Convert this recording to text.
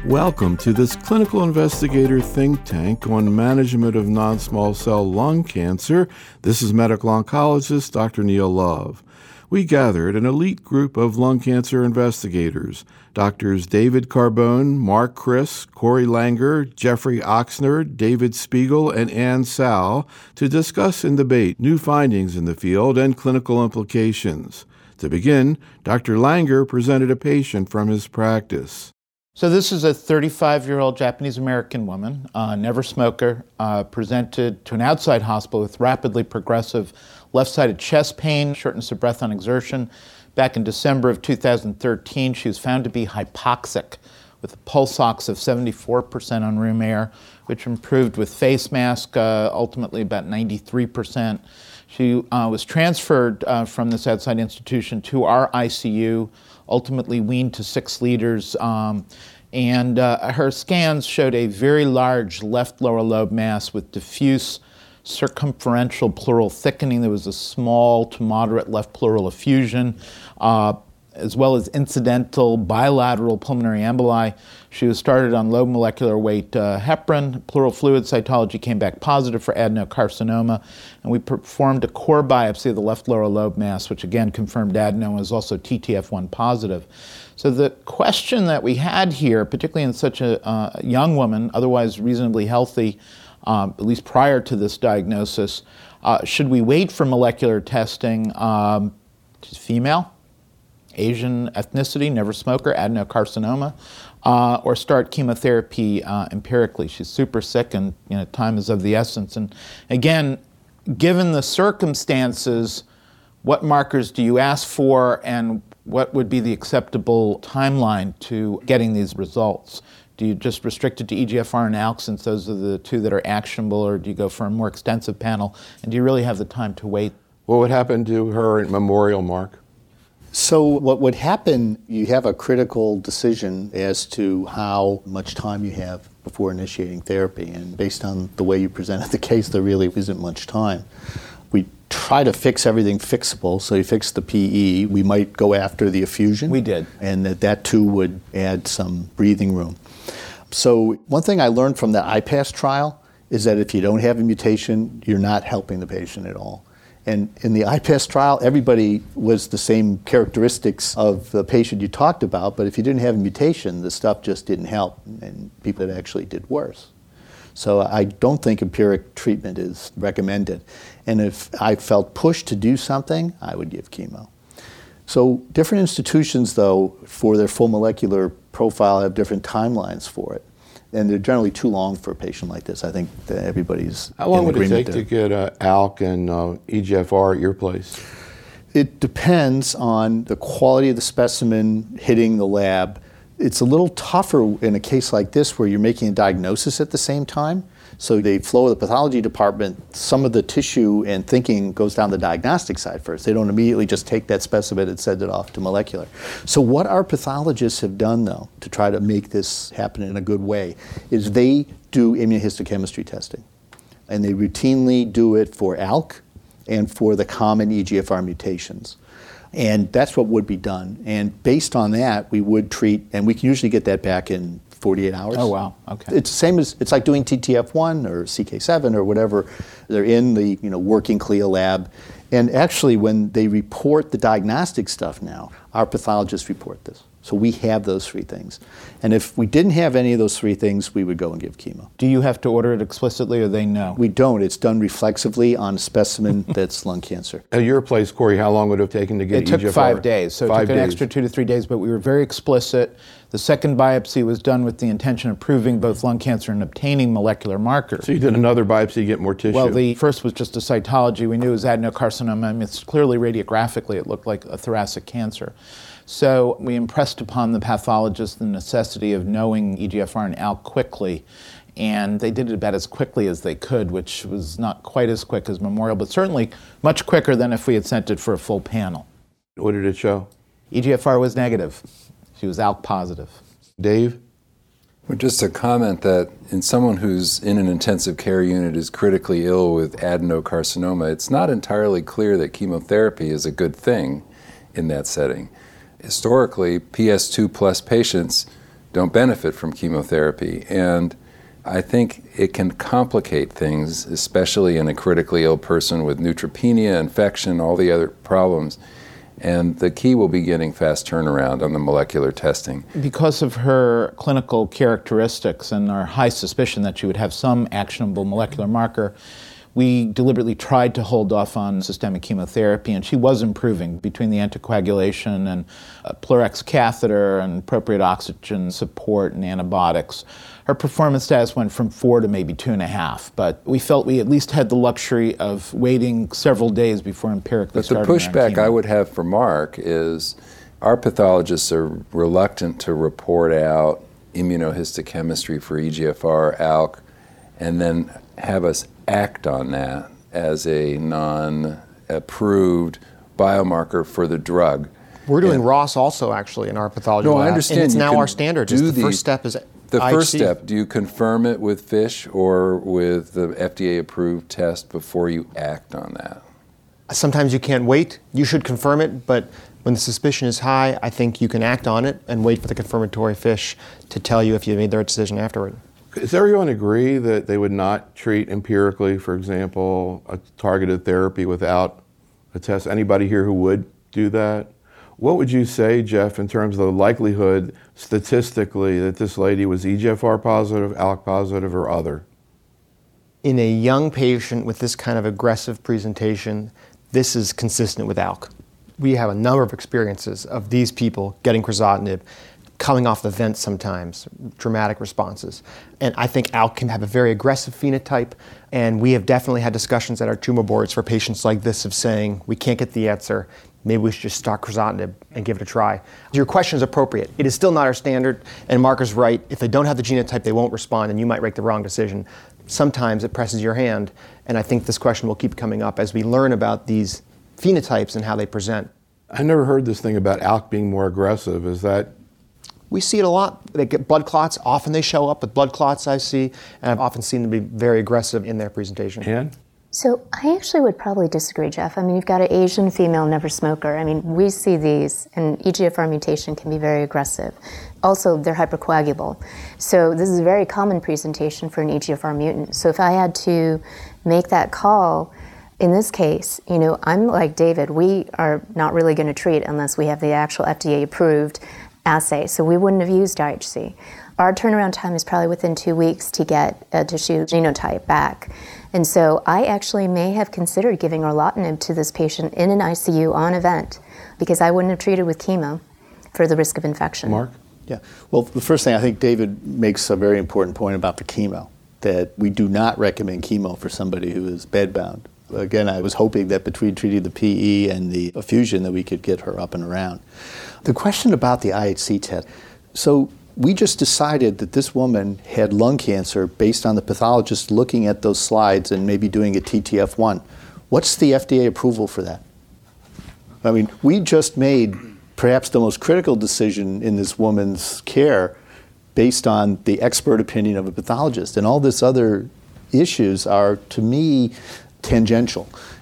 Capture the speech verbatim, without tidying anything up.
Welcome to this clinical investigator think tank on management of non-small cell lung cancer. This is medical oncologist Doctor Neil Love. We gathered an elite group of lung cancer investigators, Doctors David Carbone, Mark Criss, Corey Langer, Jeffrey Oxner, David Spiegel, and Ann Sal, to discuss and debate new findings in the field and clinical implications. To begin, Doctor Langer presented a patient from his practice. So this is a thirty-five-year-old Japanese-American woman, uh, never smoker, uh, presented to an outside hospital with rapidly progressive left-sided chest pain, shortness of breath on exertion. Back in December of two thousand thirteen, she was found to be hypoxic with a pulse ox of seventy-four percent on room air, which improved with face mask, uh, ultimately about ninety-three percent. She uh, was transferred uh, from this outside institution to our I C U, ultimately weaned to six liters, um, and uh, her scans showed a very large left lower lobe mass with diffuse circumferential pleural thickening. There was a small to moderate left pleural effusion, uh, as well as incidental bilateral pulmonary emboli. She was started on low molecular weight uh, heparin. Pleural fluid cytology came back positive for adenocarcinoma, and we performed a core biopsy of the left lower lobe mass, which again confirmed adenoma, is also T T F one positive. So the question that we had here, particularly in such a uh, young woman, otherwise reasonably healthy, um, at least prior to this diagnosis, uh, should we wait for molecular testing? Um, she's female, Asian ethnicity, never smoker, adenocarcinoma, uh, or start chemotherapy uh, empirically. She's super sick and you know, time is of the essence. And again, given the circumstances, what markers do you ask for and what would be the acceptable timeline to getting these results? Do you just restrict it to E G F R and ALK since those are the two that are actionable, or do you go for a more extensive panel? And do you really have the time to wait? What would happen to her at Memorial, Mark? So what would happen, you have a critical decision as to how much time you have before initiating therapy. And based on the way you presented the case, there really isn't much time. We try to fix everything fixable. So you fix the P E. We might go after the effusion. We did. And that, that too would add some breathing room. So one thing I learned from the I PASS trial is that if you don't have a mutation, you're not helping the patient at all. And in the I PASS trial, everybody was the same characteristics of the patient you talked about, but if you didn't have a mutation, the stuff just didn't help, and people that actually did worse. So I don't think empiric treatment is recommended. And if I felt pushed to do something, I would give chemo. So different institutions, though, for their full molecular profile have different timelines for it. And they're generally too long for a patient like this. I think that everybody's How long in would it agreement take there. to get uh, ALK and uh, E G F R at your place? It depends on the quality of the specimen hitting the lab. It's a little tougher in a case like this where you're making a diagnosis at the same time. So they flow the pathology department, some of the tissue and thinking goes down the diagnostic side first. They don't immediately just take that specimen and send it off to molecular. So what our pathologists have done, though, to try to make this happen in a good way, is they do immunohistochemistry testing. And they routinely do it for ALK and for the common E G F R mutations. And that's what would be done. And based on that, we would treat, and we can usually get that back in forty-eight hours. Oh, wow. Okay. It's the same as, it's like doing T T F one or C K seven or whatever. They're in the you know working CLIA lab. And actually, when they report the diagnostic stuff now, our pathologists report this. So we have those three things. And if we didn't have any of those three things, we would go and give chemo. Do you have to order it explicitly or they know? We don't. It's done reflexively on a specimen that's lung cancer. At your place, Corey, how long would it have taken to get It took E G F R? five days, so it five took an days. extra two to three days, but we were very explicit. The second biopsy was done with the intention of proving both lung cancer and obtaining molecular markers. So you did another biopsy to get more tissue? Well, the first was just a cytology. We knew it was adenocarcinoma. I mean, it's clearly radiographically, it looked like a thoracic cancer. So we impressed upon the pathologist the necessity of knowing E G F R and ALK quickly, and they did it about as quickly as they could, which was not quite as quick as Memorial, but certainly much quicker than if we had sent it for a full panel. What did it show? E G F R was negative. She was ALK positive. Dave? Well, just a comment that in someone who's in an intensive care unit is critically ill with adenocarcinoma, it's not entirely clear that chemotherapy is a good thing in that setting. Historically, P S two plus patients don't benefit from chemotherapy. And I think it can complicate things, especially in a critically ill person with neutropenia, infection, all the other problems. And the key will be getting fast turnaround on the molecular testing. Because of her clinical characteristics and our high suspicion that she would have some actionable molecular marker, we deliberately tried to hold off on systemic chemotherapy, and she was improving between the anticoagulation and a Plerex catheter and appropriate oxygen support and antibiotics. Her performance status went from four to maybe two and a half, but we felt we at least had the luxury of waiting several days before empirically But the starting pushback our chemo. I would have for Mark is our pathologists are reluctant to report out immunohistochemistry for E G F R, A L K, and then have us act on that as a non-approved biomarker for the drug. We're doing And- Ross also, actually, in our pathology No, lab. I understand. And it's you now can our standard. do It's the these- first step is The I H C. first step, do you confirm it with FISH or with the F D A-approved test before you act on that? Sometimes you can't wait. You should confirm it, but when the suspicion is high, I think you can act on it and wait for the confirmatory FISH to tell you if you made their decision afterward. Does everyone agree that they would not treat empirically, for example, a targeted therapy without a test? Anybody here who would do that? What would you say, Jeff, in terms of the likelihood statistically that this lady was E G F R positive, A L K positive, or other? In a young patient with this kind of aggressive presentation, this is consistent with A L K. We have a number of experiences of these people getting crizotinib, coming off the vent sometimes, dramatic responses. And I think A L K can have a very aggressive phenotype, and we have definitely had discussions at our tumor boards for patients like this of saying, we can't get the answer, maybe we should just start crizotinib and give it a try. Your question is appropriate. It is still not our standard, and Mark is right. If they don't have the genotype, they won't respond, and you might make the wrong decision. Sometimes it presses your hand, and I think this question will keep coming up as we learn about these phenotypes and how they present. I never heard this thing about A L K being more aggressive. Is that We see it a lot. They get blood clots. Often they show up with blood clots, I see, and I've often seen them be very aggressive in their presentation. Ann? So I actually would probably disagree, Jeff. I mean, you've got an Asian female never smoker. I mean, we see these, and E G F R mutation can be very aggressive. Also, they're hypercoagulable. So this is a very common presentation for an E G F R mutant. So if I had to make that call, in this case, you know, I'm like David. We are not really going to treat unless we have the actual F D A-approved assay. So we wouldn't have used I H C. Our turnaround time is probably within two weeks to get a tissue genotype back. And so I actually may have considered giving erlotinib to this patient in an I C U on event because I wouldn't have treated with chemo for the risk of infection. Mark? Yeah. Well, the first thing, I think David makes a very important point about the chemo, that we do not recommend chemo for somebody who is bedbound. Again, I was hoping that between treating the P E and the effusion that we could get her up and around. The question about the I H C test. So we just decided that this woman had lung cancer based on the pathologist looking at those slides and maybe doing a T T F one. What's the F D A approval for that? I mean, we just made perhaps the most critical decision in this woman's care based on the expert opinion of a pathologist. And all this other issues are, to me, tangential.